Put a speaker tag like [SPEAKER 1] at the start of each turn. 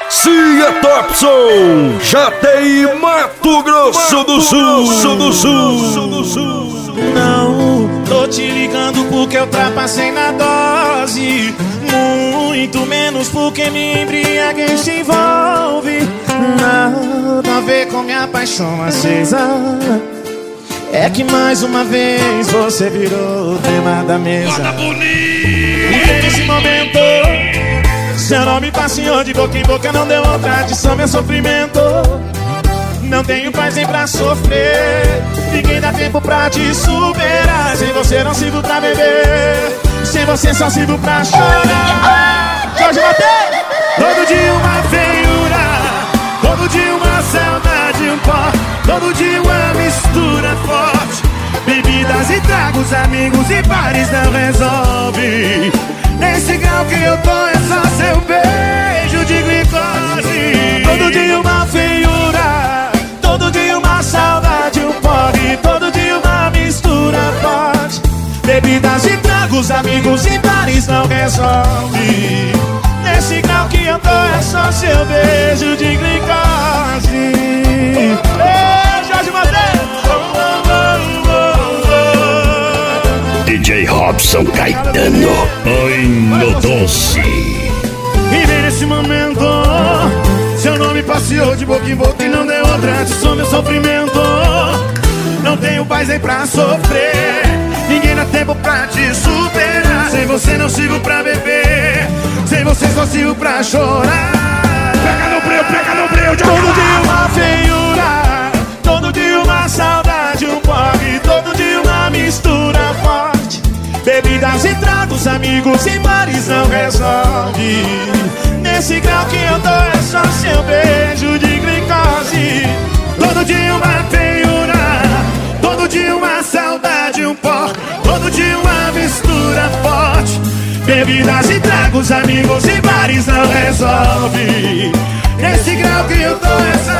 [SPEAKER 1] Se é Topson, já tem Mato Grosso do Sul.
[SPEAKER 2] Não, tô te ligando porque eu ultrapassei na dose. Muito menos porque me embriaguei se envolve. Nada a ver com minha paixão acesa. É que mais uma vez você virou o tema da mesa. E nesse momento seu nome passeou de boca em boca, não deu outra adição, meu sofrimento. Não tenho paz nem pra sofrer, ninguém dá tempo pra te superar. Sem você não sirvo pra beber, sem você só sirvo pra chorar. Jorge Mateus! Todo dia uma feiura, todo dia uma saudade, um pó, todo dia uma mistura forte. Bebidas e tragos, amigos e bares não resolve. Nesse grau que eu tô é só seu beijo de glicose. Todo dia uma feiura, todo dia uma saudade, um porre, todo dia uma mistura forte. Bebidas e tragos, amigos e bares não resolve. Nesse grau que eu tô é só seu beijo de glicose. Ei, Jorge Mateus!
[SPEAKER 1] DJ Robson Caetano, ai no doce.
[SPEAKER 2] E vem nesse momento, seu nome passeou de boca em boca e não deu outra adição, meu sofrimento. Não tenho paz nem pra sofrer, ninguém dá tempo pra te superar. Sem você não sirvo pra beber, sem você só sirvo pra chorar. Pega no breu, todo dia uma feiura, todo dia uma saudade, um porre, todo dia uma mistura forte. Bebidas e tragos, amigos e bares não resolve. Nesse grau que eu tô é só seu beijo de glicose. Todo dia uma feiura, todo dia uma saudade, um pó, todo dia uma mistura forte. Bebidas e tragos, amigos e bares não resolve. Nesse grau que eu tô é só